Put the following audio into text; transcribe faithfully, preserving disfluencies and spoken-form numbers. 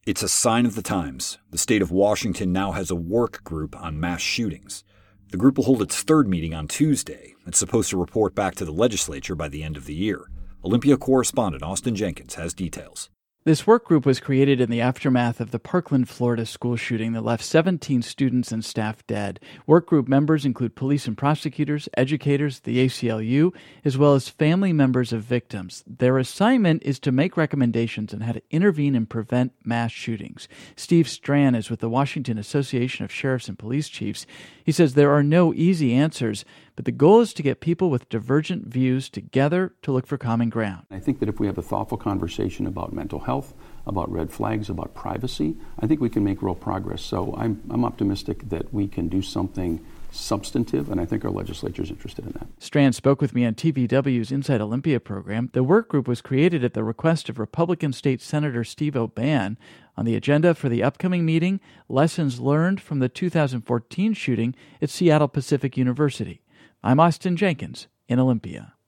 It's a sign of the times. The state of Washington now has a work group on mass shootings. The group will hold its third meeting on Tuesday. It's supposed to report back to the legislature by the end of the year. Olympia correspondent Austin Jenkins has details. This work group was created in the aftermath of the Parkland, Florida school shooting that left seventeen students and staff dead. Work group members include police and prosecutors, educators, the A C L U, as well as family members of victims. Their assignment is to make recommendations on how to intervene and prevent mass shootings. Steve Strand is with the Washington Association of Sheriffs and Police Chiefs. He says there are no easy answers, but the goal is to get people with divergent views together to look for common ground. I think that if we have a thoughtful conversation about mental health, about red flags, about privacy, I think we can make real progress. So I'm, I'm optimistic that we can do something substantive, and I think our legislature is interested in that. Strand spoke with me on T V W's Inside Olympia program. The work group was created at the request of Republican State Senator Steve O'Bannon. On the agenda for the upcoming meeting, lessons learned from the two thousand fourteen shooting at Seattle Pacific University. I'm Austin Jenkins in Olympia.